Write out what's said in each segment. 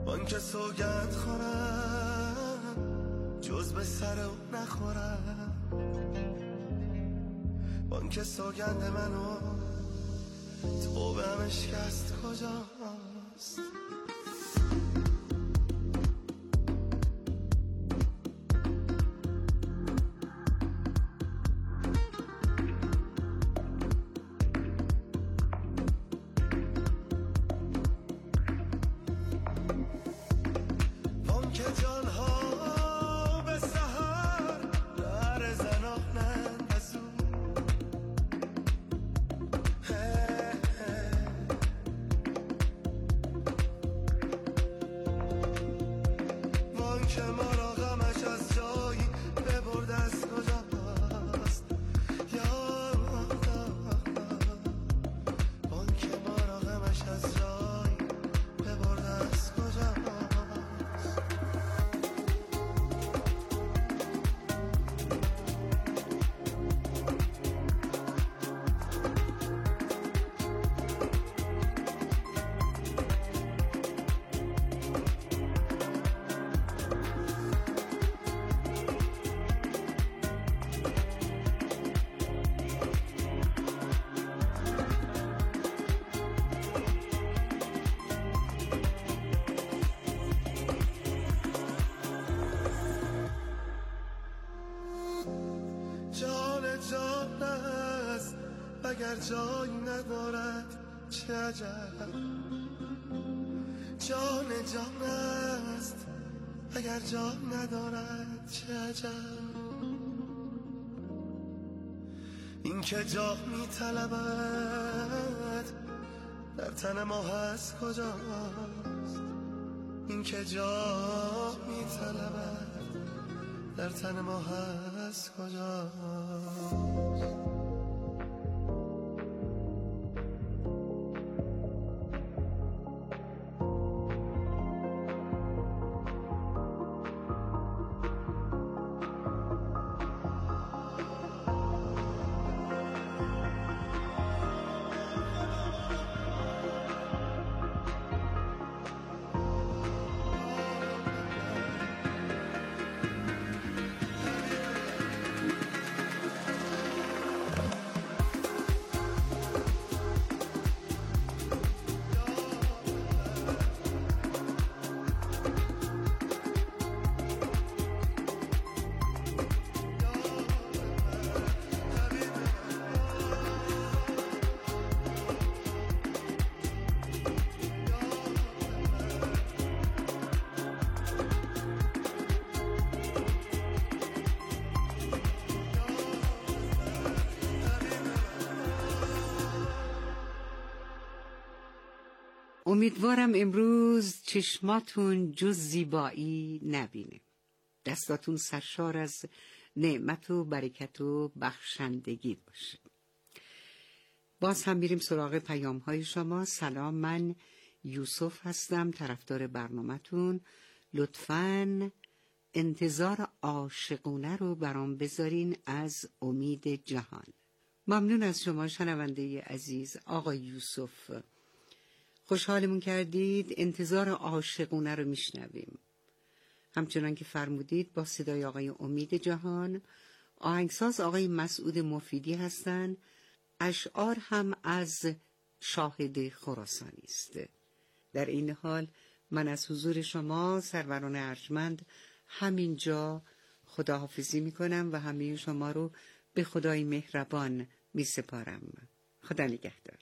من که سوگند خورم جز به سر او نخورم، من که سوگند منو تو به هم شکست کجاست؟ اگر جایی ندارد چه عجب، جان جان است اگر جا ندارد چه عجب. این که جا میطلبد در تن ما هست کجاست؟ این که جا میطلبد در تن ما هست کجاست؟ امیدوارم امروز چشماتون جز زیبایی نبینه، دستاتون سرشار از نعمت و برکت و بخشندگی باشه. باز هم میریم سراغ پیام های شما. سلام، من یوسف هستم، طرفدار برنامه‌تون. لطفاً انتظار عاشقونه رو برام بذارین از امید جهان. ممنون از شما شنونده عزیز. آقای یوسف، خوشحالمون کردید. انتظار عاشقونه رو میشنویم. همچنان که فرمودید با صدای آقای امید جهان. آهنگساز آقای مسعود مفیدی هستند. اشعار هم از شاهد خراسانی است. در این حال من از حضور شما سروران ارجمند همینجا خداحافظی میکنم و همه شما رو به خدای مهربان میسپارم. خدا نگهدار.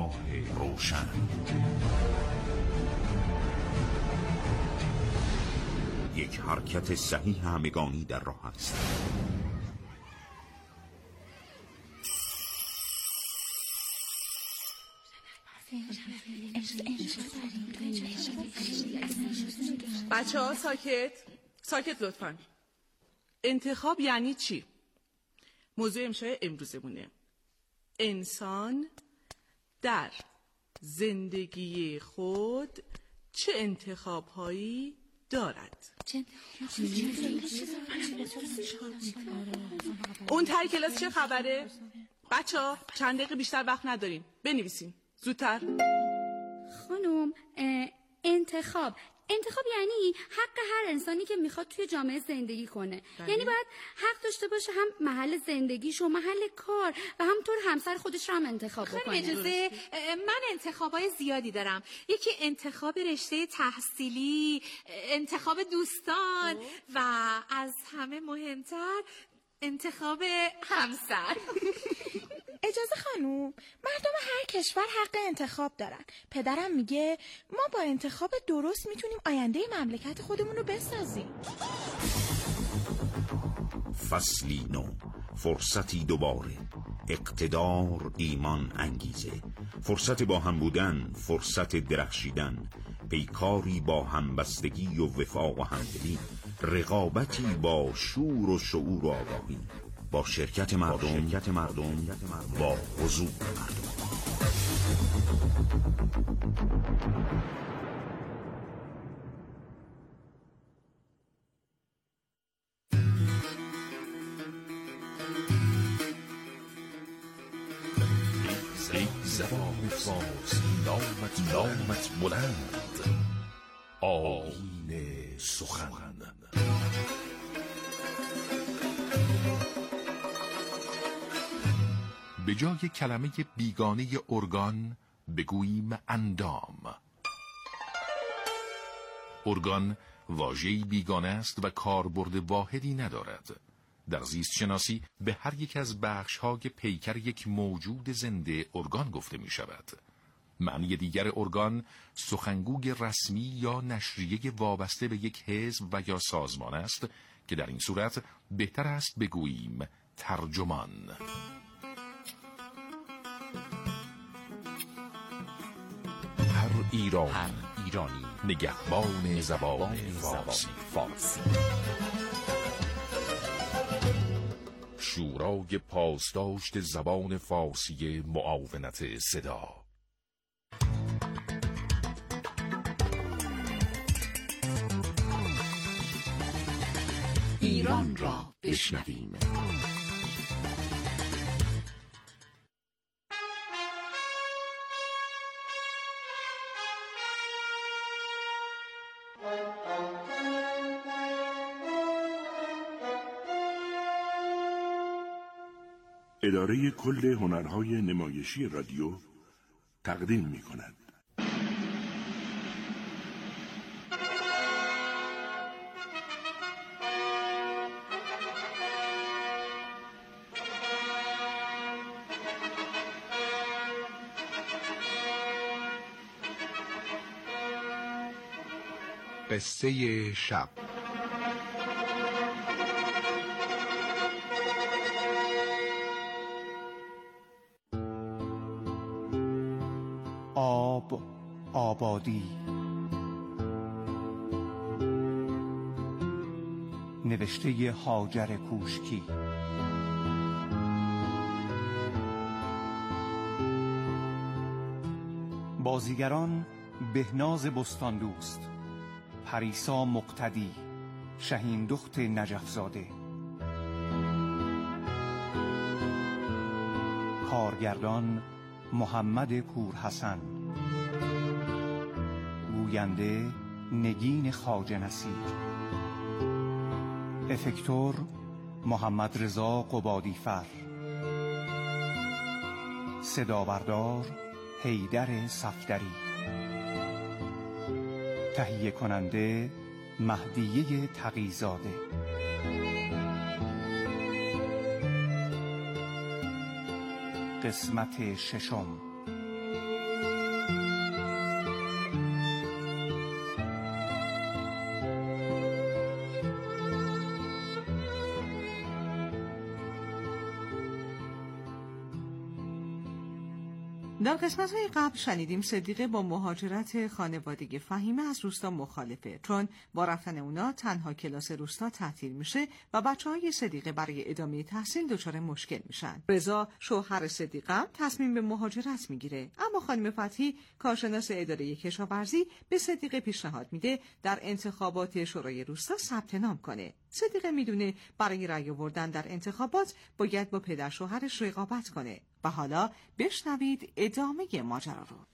راه روشن. یک حرکت صحیح همگانی در راه است. بچه‌ها ساکت لطفاً. انتخاب یعنی چی؟ موضوع امشای امروزمونه: انسان در زندگی خود چه انتخاب‌هایی دارد؟ اون تای کلاس چه خبره؟ بچه‌ها چند دقیقه بیشتر وقت نداریم، بنویسین زودتر. خانم، انتخاب یعنی حق هر انسانی که میخواد توی جامعه زندگی کنه. یعنی باید حق داشته باشه هم محل زندگیش و محل کار و همطور همسر خودش رو هم انتخاب بکنه. اجازه، من انتخابای زیادی دارم. یکی انتخاب رشته تحصیلی، انتخاب دوستان و از همه مهمتر انتخاب همسر. اجازه خانوم، مردم هر کشور حق انتخاب دارن. پدرم میگه ما با انتخاب درست میتونیم آینده مملکت خودمون رو بسازیم. فصلی نو، فرصتی دوباره، اقتدار، ایمان، انگیزه، فرصت با هم بودن، فرصت درخشیدن، پیکاری با همبستگی و وفاق و همدلی، رقابتی با شور و شعور و آگاهی، با شرکت مردم، با حضور مردم. زبان فارسی نامت بلند، آیین سخن. به جای کلمه بیگانه ارگان بگوییم اندام. ارگان واژه‌ای بیگانه است و کاربرد واحدی ندارد. در زیست شناسی به هر یک از بخش‌های پیکر یک موجود زنده ارگان گفته می شود. معنی دیگر ارگان سخنگوی رسمی یا نشریه وابسته به یک حزب و یا سازمان است که در این صورت بهتر است بگوییم ترجمان. هر ایرانی نگهبان زبان فارسی. شورای پاسداشت زبان فارسی معاونت صدا. ایران را بشنویم. اداره کل هنرهای نمایشی رادیو تقدیم می کند. قصه شب. آبادی. نوشته هاجر کوشکی. بازیگران: بهناز بستاندوست، پریسا مقتدی، شهین دخت نجفزاده. کارگردان: محمد پورحسن. گوینده: نگین خواجه نصیر. افکتور: محمد رضا قبادیفر. صدابردار: حیدر صفدری. تهیه کننده: مهدیه تقی‌زاده. قسمت ششم. در قسمت‌های قبل شنیدیم صدیقه با مهاجرت خانواده فهیمه از روستا مخالفه، چون با رفتن اونا تنها کلاس روستا تعطیل میشه و بچه‌های صدیقه برای ادامه تحصیل دچار مشکل میشن. رضا شوهر صدیقه هم تصمیم به مهاجرت میگیره، اما خانم فتحی کارشناس اداره کشاورزی به صدیقه پیشنهاد میده در انتخابات شورای روستا ثبت نام کنه. صدیقه میدونه برای رأی آوردن در انتخابات باید با پدر شوهرش رقابت کنه. و حالا بشنوید ادامه ماجرا رو.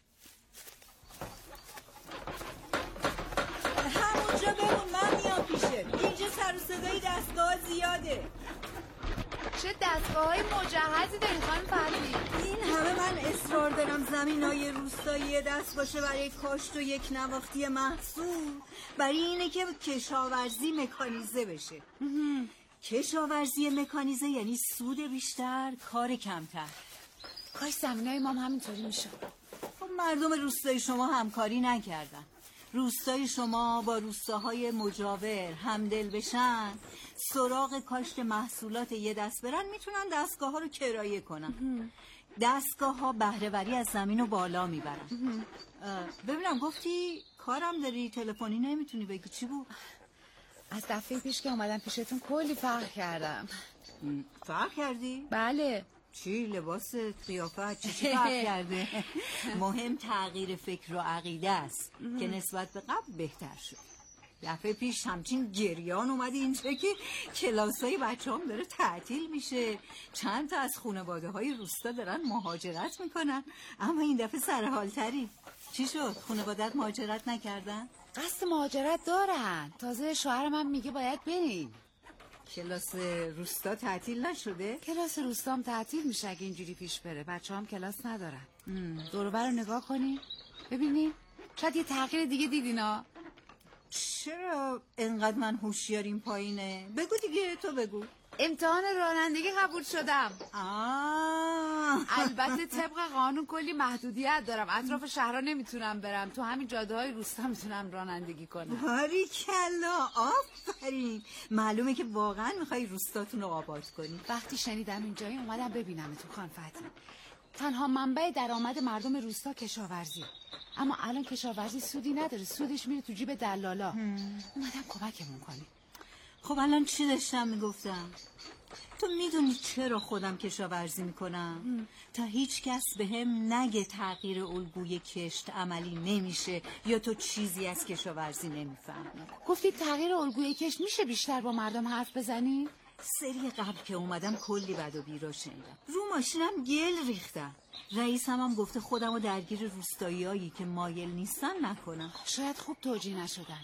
همونجا بمون، من میام پیشت. اینجا سر و صدای دستگاه زیاده. چه دستگاه‌های مجهزی داری خانم فتحی؟ این همه من اصرار دارم زمینای روستایی دست باشه برای کاشت و یک نواختی محصول، برای اینه که کشاورزی مکانیزه بشه. کشاورزی مکانیزه یعنی سود بیشتر، کار کمتر. کاش زمینای ما هم همینطوری میشه. خب مردم روستای شما همکاری نکردن. روستای شما با روستاهای مجاور همدل بشن، سراغ کاشت محصولات یه دست برن، میتونن دستگاه ها رو کرایه کنن. دستگاه ها بهره‌وری از زمین رو بالا میبرن. ببینم گفتی کارم داری، تلفنی نمیتونی بگی، چی بود؟ از دفعه پیش که اومدم پیشتون کلی فرق کردم. فرق کردی؟ بله. چی؟ لباس، قیافت، چی فرق کرده؟ مهم تغییر فکر و عقیده است که نسبت به قبل بهتر شد. دفعه پیش همچین گریان اومدی اینجا که کلاسای بچه هم داره تعطیل میشه، چند تا از خانواده های روستا دارن مهاجرت میکنن، اما این دفعه سرحالتری. چی شد؟ خانوادت مهاجرت نکردن؟ قصد مهاجرت دارن. تازه شوهر من میگه باید بریم. کلاس روستا تعطیل نشده؟ کلاس روستا هم تعطیل میشه اگه اینجوری پیش بره. بچه هم کلاس ندارن. دور و بر رو نگاه کنی ببینی شاید یه تغییر دیگه دیدینا. چرا انقدر من هوشیاریم پایینه؟ بگو دیگه، تو بگو. امتحان رانندگی قبول شدم. البته طبق قانون کلی محدودیت دارم، اطراف شهرها نمیتونم برم، تو همین جاده های روستا میتونم رانندگی کنم. باریکلا، آفرین. معلومه که واقعا میخوای روستاتون رو آباد کنی. وقتی شنیدم اینجایی اومدم ببینم تو خانم فتحی. تنها منبع درآمد مردم روستا کشاورزی، اما الان کشاورزی سودی نداره، سودش میره تو جیب دلالا. اومدم کمکمون کنی. خب الان چی داشتم میگفتم؟ تو میدونی چرا خودم کشاورزی میکنم؟ تا هیچ کس به هم نگه تغییر الگوی کشت عملی نمیشه یا تو چیزی از کشاورزی نمیفهمی. گفتی تغییر الگوی کشت میشه بیشتر با مردم حرف بزنی؟ سری قبل که اومدم کلی بد و بیرا شنیدم، رو ماشینم گل ریختم. رئیسم هم گفته خودم رو درگیر روستاییایی که مایل نیستن نکنم. شاید خوب توجیه نشدن.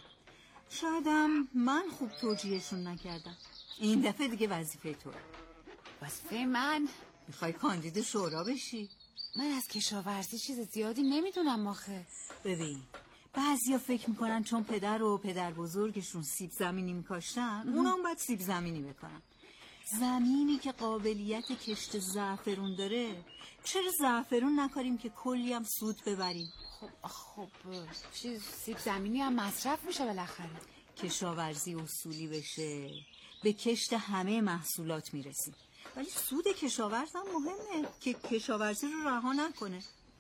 شایدم من خوب توجیهشون نکردم. این دفعه دیگه وظیفه توه. وظیفه من؟ میخوای کاندید شورا بشی؟ من از کشاورزی چیز زیادی نمیدونم آخه. ببین، بعضیا فکر میکنن چون پدر و پدر بزرگشون سیب زمینی میکاشتن، اونا هم باید سیب زمینی بکنن. زمینی که قابلیت کشت زعفرون داره، چرا زعفرون نکاریم که کلی هم سود ببریم؟ خب سیب زمینی هم مصرف میشه بالاخره. کشاورزی اصولی بشه، به کشت همه محصولات میرسیم، ولی سود کشاورز هم مهمه که کشاورزی رو رها نکنه.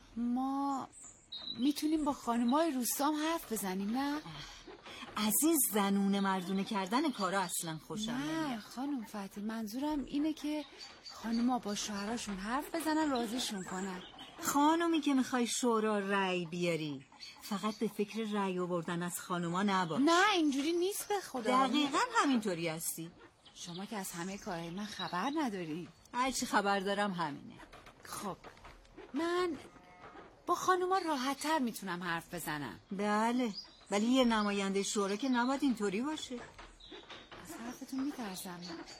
ما میتونیم با خانمای روستا هم حرف بزنیم، نه؟ از این زنونه مردونه کردن کارا اصلا خوشم نمیاد. نه خانم فتحی، منظورم اینه که خانما با شوهراشون حرف بزنن، راضیشون کنن. خانمی که میخوای شورا رأی بیاری، فقط به فکر رأی آوردن از خانما نباش. نه اینجوری نیست به خدا. دقیقاً همینطوری هستی. شما که از همه کارهای من خبر نداری. هرچی خبر دارم همینه. خب من با خانوما راحت‌تر میتونم حرف بزنم. بله، ولی یه نماینده شورا که نباید اینطوری باشه. از حرفتون میترسم.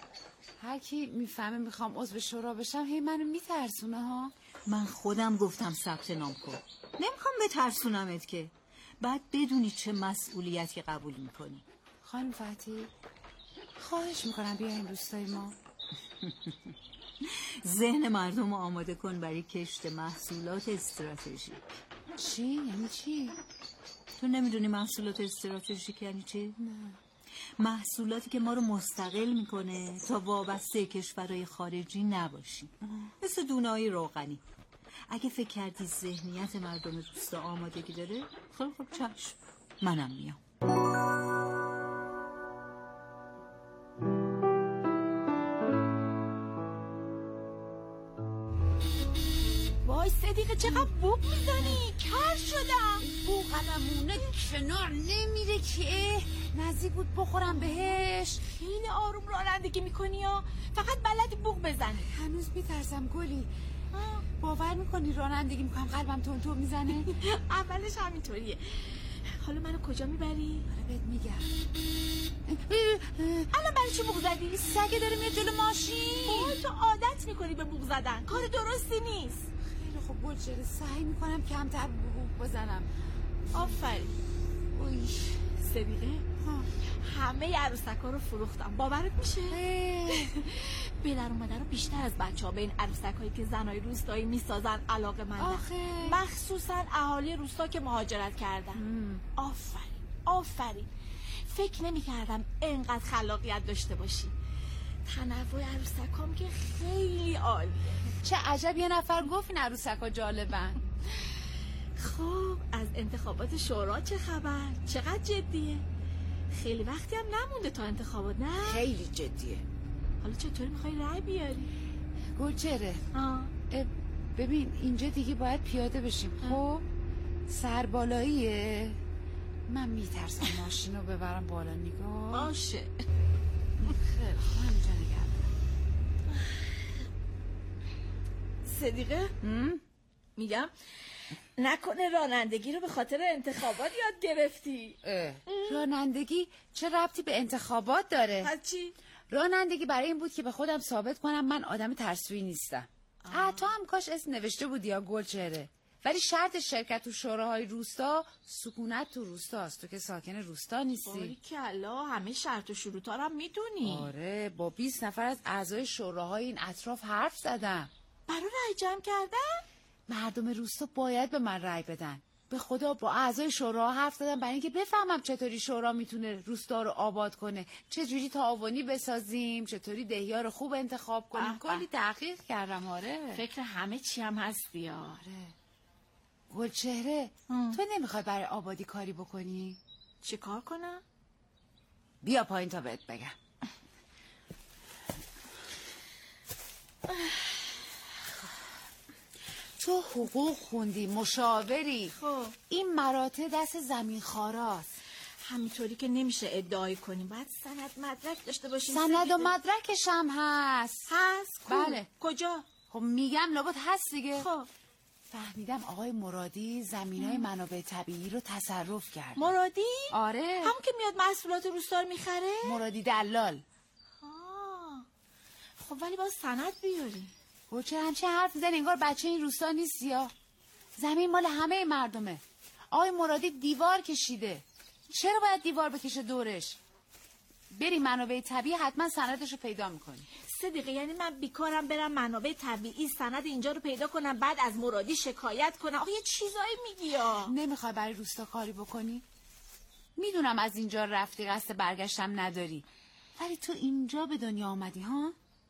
هر کی میفهمه میخوام عضو شورا بشم هی منو میترسونه ها. من خودم گفتم ثبت نام کن. نمیخوام بترسونمت که. بعد بدونی چه مسئولیتی قبول میکنی. خانم فتحی خواهش میکنم بیاین روستای ما. ذهن مردم رو آماده کن برای کشت محصولات استراتژیک. چی؟ یعنی چی؟ تو نمیدونی محصولات استراتژیک یعنی چی؟ نه. محصولاتی که ما رو مستقل میکنه تا وابسته کشورهای خارجی نباشیم. مثل دونه‌های روغنی. اگه فکر کردی ذهنیت مردم روستا آمادگی داره، خب چشم، منم میام. وای صدیقه چقدر بوق میزنی؟ کر شدم. بوقممونه کنار نمیره که نزدیک بود بخورم بهش. خیلی آروم رانندگی میکنی یا فقط بلدی بوق بزنی؟ هنوز میترسم گلی. باور میکنی رانندگی میکنم قلبم تون میزنه؟ اولش همینطوریه. حالا منو کجا میبری؟ آره بهت میگم. الان برای چی بوق زدی؟ سگه داره میاد جلو ماشین. تو عادت میکنی به بوق زدن، کار درستی نیست. خیلی خوب گلچهره، سعی میکنم کمتر بوق بزنم. آفرین. اوی صدیقه همه عروسک‌ها رو فروختم، باورت میشه؟ به در اومده رو بیشتر از بچه‌ها به این عروسک‌هایی که زنای روستایی میسازن علاقه مندن، مخصوصا اهالی روستا که مهاجرت کردن. آفرین. فکر نمی‌کردم اینقدر خلاقیت داشته باشی. تنوع عروسک‌هام که خیلی عالیه. چه عجب یه نفر گفت این عروسک‌ها جالبن. خب از انتخابات شورا چه خبر؟ چقدر جدیه؟ خیلی وقتی هم نمونده تا انتخابات، نه؟ خیلی جدیه. حالا چطوری میخوای رای بیاری؟ گلچهره ببین اینجا دیگه باید پیاده بشیم. خب سربالاییه، من میترسم ماشین رو ببرم بالا. نگاه باشه. خیلی خوب همینجا نگرد. صدیقه میگم نکنه رانندگی رو به خاطر انتخابات یاد گرفتی؟ رانندگی چه ربطی به انتخابات داره؟ چی؟ رانندگی برای این بود که به خودم ثابت کنم من آدم ترسویی نیستم. تو هم کاش اسم نوشته بودی یا گلچهره. ولی شرط شرکت تو شوراهای روستا سکونت تو روستاست. تو که ساکن روستا نیستی. باریکلا، همه شرط و شروطا رو میدونی. آره، با 20 نفر از اعضای شوراهای این اطراف حرف زدم. برای رای جمع کردن؟ مردم روستا باید به من رای بدن. به خدا با اعضای شورا حرف زدم برای اینکه بفهمم چطوری شورا میتونه روستا رو آباد کنه، چجوری تعاونی بسازیم، چطوری دهیا رو خوب انتخاب کنیم. کلی تحقیق کردم. آره، فکر همه چی هم هستی. آره. گلچهره تو نمیخوای برای آبادی کاری بکنی؟ چه کار کنم؟ بیا پایین تا بهت بگم. تو حقوق خوندی، مشاوری. خب این مراتب دست زمین خواراست. همینطوری که نمیشه ادعای کنیم، باید سند مدرک داشته باشیم. سند و مدرکش هم هست. بله. کجا؟ خب میگم لابد هست دیگه. خب فهمیدم آقای مرادی زمینای منابع طبیعی رو تصرف کرد. مرادی؟ آره، همون که میاد محصولات روستا رو میخره؟ مرادی دلال. خب ولی باید سند بیاری. چه همچه حرف میزنی انگار بچه این روستا نیستی یا؟ زمین مال همه مردمه. آقای مرادی دیوار کشیده، چرا باید دیوار بکشه دورش؟ بری منابع طبیعی حتما سندش رو پیدا میکنی. صدیقه یعنی من بیکارم برم منابع طبیعی سند اینجا رو پیدا کنم بعد از مرادی شکایت کنم؟ آخه یه چیزایی میگی یا؟ نمیخوای برای روستا کاری بکنی؟ میدونم از اینجا رفتی، قصد برگشتم نداری، ولی تو اینجا به دنیا آمدی ها؟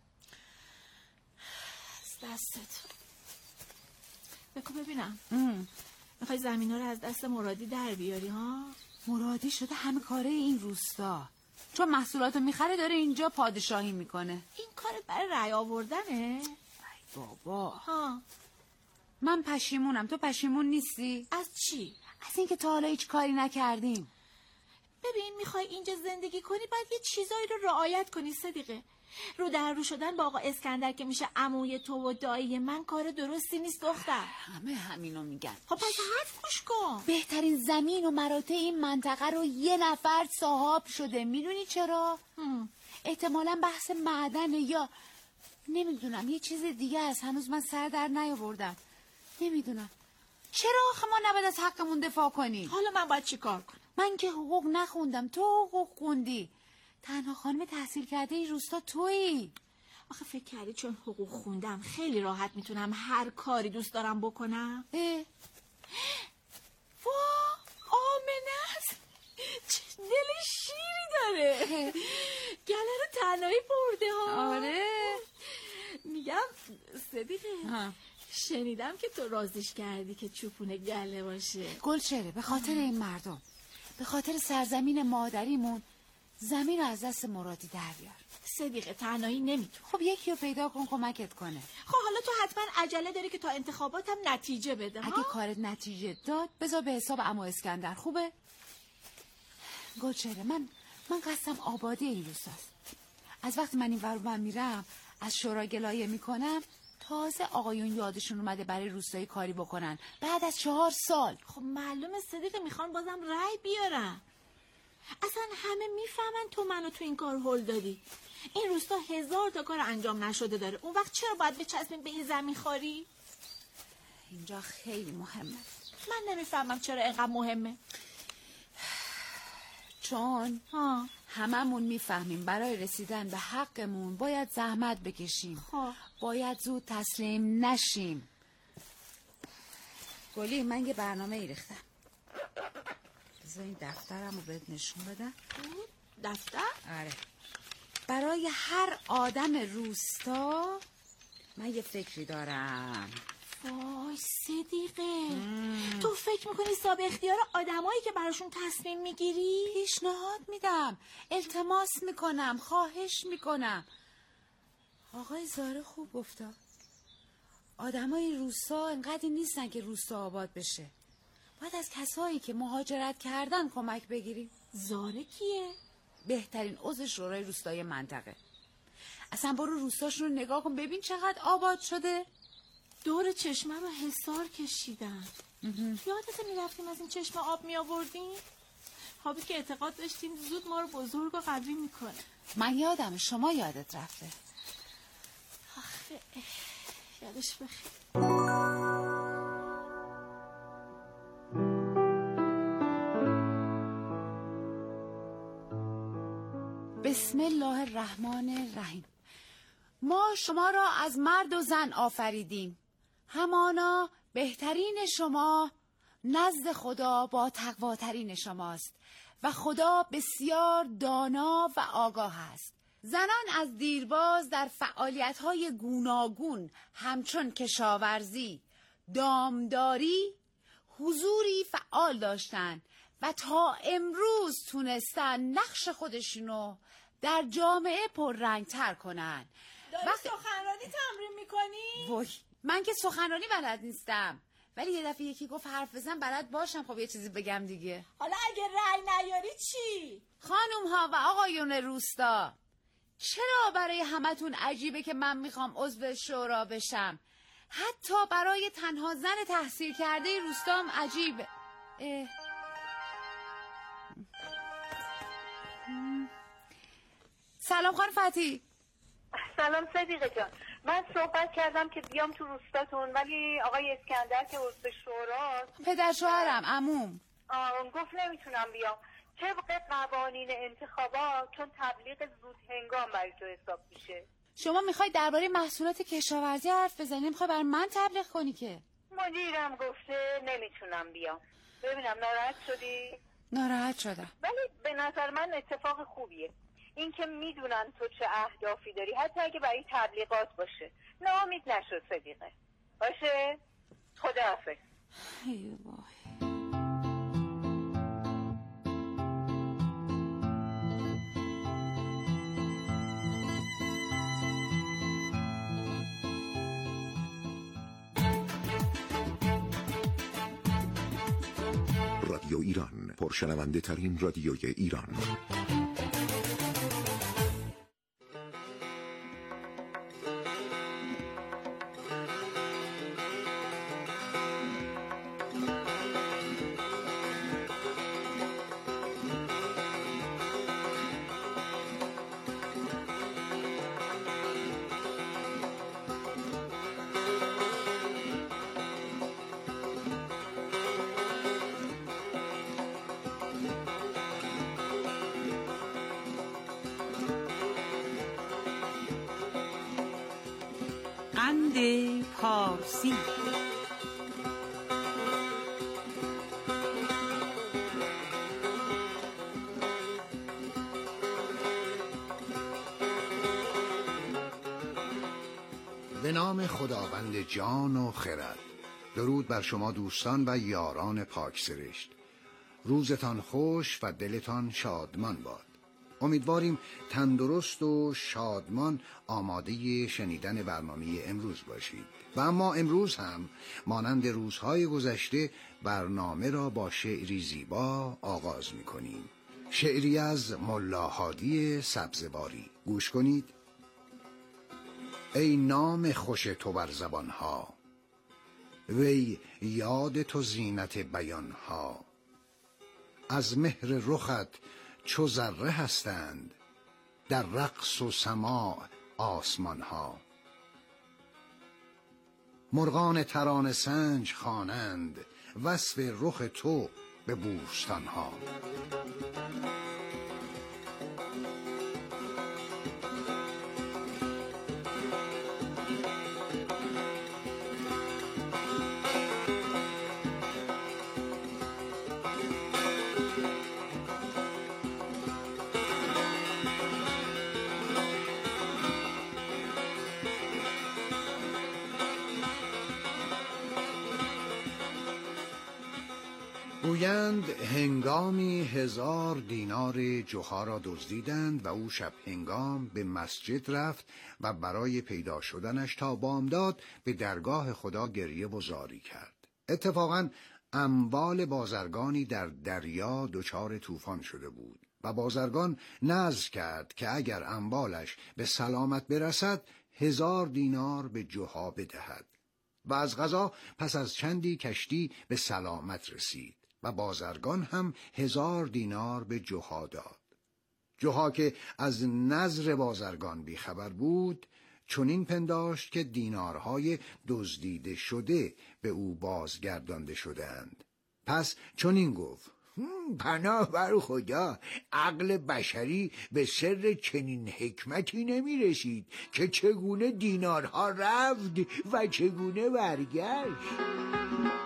دستت بکن ببینم. میخوای زمینا رو از دست مرادی در بیاری ها؟ مرادی شده همه کاره این روستا، چون محصولاتو میخره داره اینجا پادشاهی میکنه. این کارت برای رأی آوردنه؟ ای بابا من پشیمونم، تو پشیمون نیستی؟ از چی؟ از اینکه تا حالا هیچ کاری نکردیم. ببین میخوای اینجا زندگی کنی باید یه چیزایی رو رعایت کنی صدیقه. رو در رو شدن با آقا اسکندر که میشه عموی تو و دایی من کار درستی نیست دختر. همه همینو میگن. خب پس حرف گوش کن. بهترین زمین و مراتع این منطقه رو یه نفر صاحب شده. میدونی چرا؟ احتمالاً بحث معدن یا نمیدونم یه چیز دیگه است. هنوز من سر در نیاوردم. نمیدونم چرا آخه ما نباید از حقمون دفاع کنیم. حالا من باید چی کار کنم؟ من که حقوق نخوندم، تو حقوق خوندی. تنها خانم تحصیل کرده این روستا تویی. آخه فکر کردی چون حقوق خوندم خیلی راحت میتونم هر کاری دوست دارم بکنم؟ واه آمنه است، چه دل شیری داره. گله رو تنهایی برده ها. آره میگم صدیقه شنیدم که تو رازیش کردی که چوپونه گله باشه. گلچهره، به خاطر این مردم، به خاطر سرزمین مادریمون، زمین رو از دست مرادی در بیار. صدیقه تنهایی نمیتون. خب یکی رو پیدا کن کمکت کنه. خب حالا تو حتما عجله داری که تا انتخاباتم نتیجه بده. اگه کارت نتیجه داد بذار به حساب عمو اسکندر. خوبه؟ گلچهره، من قصدم آبادی این روستاست. از وقتی من این ور اون میرم از شورا گلایه میکنم، تازه آقایون یادشون اومده برای روستایی کاری بکنن بعد از 4 سال. خب معلومه صدیقه میخوان بازم رأی بیارن. اصلا همه میفهمن تو منو تو این کار هل دادی. این روستا 1000 تا کار انجام نشده داره. اون وقت چرا باید بچسبیم به این زمین خاری؟ اینجا خیلی مهمه. من نمیفهمم چرا اینقدر مهمه. چون هممون میفهمیم برای رسیدن به حقمون باید زحمت بکشیم. باید زود تسلیم نشیم. گلی، من یه برنامه ای ریختم. بذار این دفترم رو بهت نشون بدم. دفتر؟ آره. برای هر آدم روستا من یه فکری دارم. وای صدیقه، تو فکر میکنی حساب اختیار آدمایی که براشون تصمیم میگیری؟ پیشنهاد میدم، التماس میکنم، خواهش میکنم. آقای زاره خوب گفتا. آدمای روستا انقدر نیستن که روستا آباد بشه. باید از کسایی که مهاجرت کردن کمک بگیریم. زاره کیه؟ بهترین عضو شورای روستای منطقه. اصلا برو روستاشون رو نگاه کن ببین چقدر آباد شده. دور چشمه رو حصار کشیدن. یادت میرفتیم از این چشمه آب می آوردیم؟ آبی که اعتقاد داشتیم زود ما رو بزرگ و قوی میکنه. من یادم، شما یادت رفته. آخه یادش بخیر. بسم الله الرحمن الرحیم. ما شما را از مرد و زن آفریدیم، همانا بهترین شما نزد خدا با تقواترین شماست و خدا بسیار دانا و آگاه است. زنان از دیرباز در فعالیت‌های گوناگون همچون کشاورزی، دامداری، حضوری فعال داشتند و تا امروز تونستن نقش خودشونو در جامعه پررنگ‌تر کنن. داری سخنرانی تمرین میکنی؟ وای، من که سخنرانی بلد نیستم، ولی یه دفعه یکی گفت حرف بزن بلد باشم. خب یه چیزی بگم دیگه. حالا اگه رأی نیاری چی؟ خانوم ها و آقایون روستا، چرا برای همتون عجیبه که من میخوام عضو شورا بشم؟ حتی برای تنها زن تحصیل کرده روستام عجیبه. سلام خانم فتی. سلام صدیقه جان. من صحبت کردم که بیام تو روستاتون، ولی آقای اسکندر که عضو شوراست، پدر شوهرم، عموم، گفت نمیتونم بیام طبق قوانین انتخابات، چون تبلیغ زود هنگام برای تو حساب میشه. شما میخوای درباره محصولات کشاورزی حرف بزنی، نمیخوای برای من تبلیغ کنی که؟ مدیرم گفته نمیتونم بیام. ببینم ناراحت شدی؟ ناراحت شدم، ولی به نظر من اتفاق خوبیه این که میدونن تو چه اهدافی داری، حتی اگه برای تبلیغات باشه. ناامید نشو صدیقه. باشه؟ خداحافظ. ای وای. رادیو ایران، پرشنونده ترین رادیوی ایران. قند پارسی. به نام خداوند جان و خرد. درود بر شما دوستان و یاران پاک سرشت. روزتان خوش و دلتان شادمان باد. امیدواریم تندرست و شادمان آماده شنیدن برنامه امروز باشید. و اما امروز هم مانند روزهای گذشته برنامه را با شعری زیبا آغاز می‌کنیم. شعری از ملا هادی سبزواری. گوش کنید. ای نام خوش تو بر زبانها، وی یاد تو زینت بیانها. از مهر رخت چو ذره هستند، در رقص و سماع آسمانها. مرغان ترانه سنج خوانند، وصف رخ تو به بوستانها. گویند هنگامی 1000 دینار جوها را دزدیدند و او شب هنگام به مسجد رفت و برای پیدا شدنش تا بامداد به درگاه خدا گریه و زاری کرد. اتفاقاً اموال بازرگانی در دریا دچار طوفان شده بود و بازرگان نذر کرد که اگر اموالش به سلامت برسد 1000 دینار به جوها بدهد. و از قضا پس از چندی کشتی به سلامت رسید و بازرگان هم 1000 دینار به جوها داد. جوها که از نذر بازرگان بیخبر بود، چنین پنداشت که دینارهای دزدیده شده به او بازگردانده شدند. پس چنین گفت: پناه بر خدا، عقل بشری به سر چنین حکمتی نمی رسید که چگونه دینارها رفت و چگونه برگشت.